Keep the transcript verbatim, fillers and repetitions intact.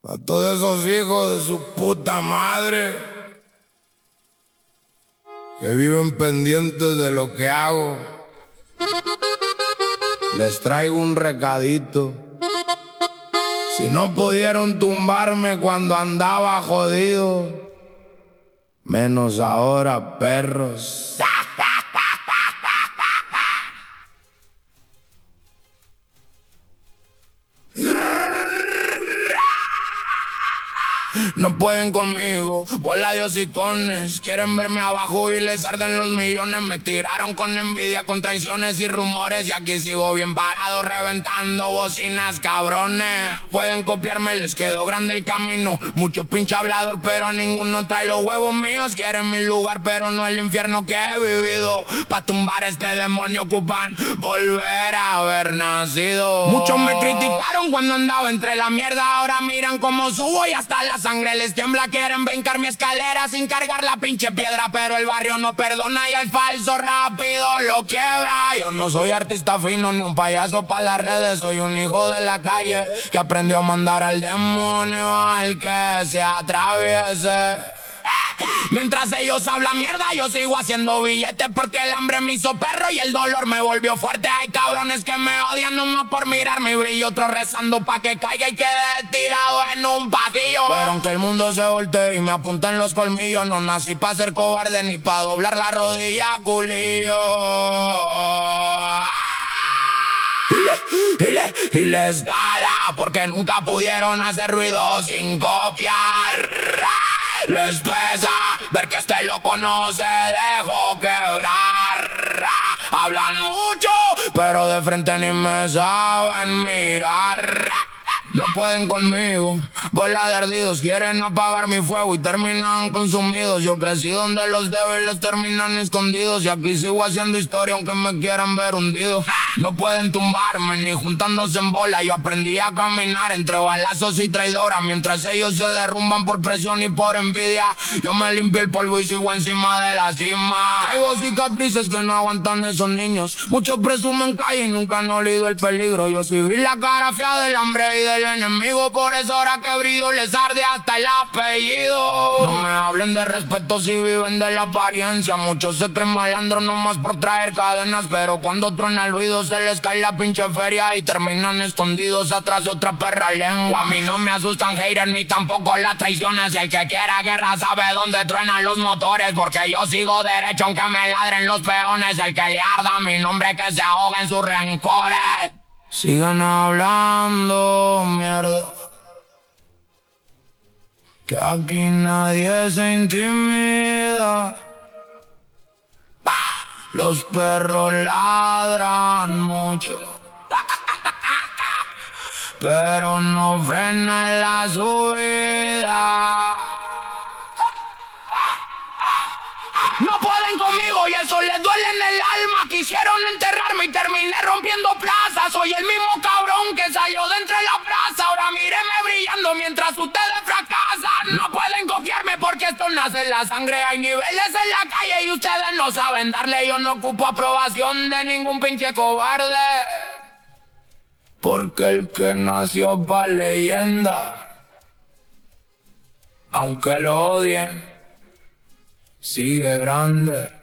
A todos esos hijos de su puta madre que viven pendientes de lo que hago, les traigo un recadito. Si no pudieron tumbarme cuando andaba jodido, menos ahora, perros. No pueden conmigo, bola de hocicones. Quieren verme abajo y les arden los millones. Me tiraron con envidia, con traiciones y rumores, y aquí sigo bien parado reventando bocinas, cabrones. Pueden copiarme, les quedó grande el camino. Muchos pinche hablador, pero ninguno trae los huevos míos. Quieren mi lugar, pero no el infierno que he vivido. Pa' tumbar este demonio ocupan volver a haber nacido. Muchos me criticaron cuando andaba entre la mierda. Ahora miran cómo subo y hasta la sangre les tiembla. Quieren brincar mi escalera sin cargar la pinche piedra, pero el barrio no perdona y el falso rápido lo quiebra. Yo no soy artista fino ni un payaso para las redes. Soy un hijo de la calle que aprendió a mandar al demonio al que se atraviese. Mientras ellos hablan mierda, yo sigo haciendo billetes, porque el hambre me hizo perro y el dolor me volvió fuerte. Hay cabrones que me odian nomás por mirar mi brillo, otros rezando pa' que caiga y quede tirado en un pasillo. Pero aunque el mundo se voltee y me apunten los colmillos, no nací pa' ser cobarde ni pa' doblar la rodilla, culillo. Y, le, y les gana porque nunca pudieron hacer ruido sin copiar. Les pesa ver que este loco no se dejó quebrar. Hablan mucho, pero de frente ni me saben mirar. No pueden conmigo, bola de ardidos. Quieren apagar mi fuego y terminan consumidos. Yo crecí donde los débiles terminan escondidos, y aquí sigo haciendo historia aunque me quieran ver hundido. No pueden tumbarme ni juntándose en bola. Yo aprendí a caminar entre balazos y traidoras, mientras ellos se derrumban por presión y por envidia. Yo me limpio el polvo y sigo encima de la cima. Traigo cicatrices que no aguantan esos niños. Muchos presumen calle y nunca han olido el peligro. Yo sí vi la cara fea del hambre y del enemigo, por eso ahora que brillo les arde hasta el apellido. No me hablen de respeto si viven de la apariencia. Muchos se creen malandros nomás por traer cadenas, pero cuando truena el ruido se les cae la pinche feria y terminan escondidos atrás de otra perra lengua. A mí no me asustan haters ni tampoco las traiciones. El que quiera guerra sabe dónde truenan los motores, porque yo sigo derecho aunque me ladren los peones. El que le arda mi nombre que se ahoga en sus rencores. Sigan hablando mierda, que aquí nadie se intimida. Los perros ladran mucho, pero no frenan la subida. No pueden conmigo y eso les duele en el alma. Quisieron enterrarme y terminé rompiendo plazas. Soy el mismo cabrón que salió de entre la plaza. Ahora míreme brillando mientras ustedes fracasan. No pueden copiarme porque esto nace en la sangre. Hay niveles en la calle y ustedes no saben darle. Yo no ocupo aprobación de ningún pinche cobarde, porque el que nació pa' leyenda, aunque lo odien, sigue grande.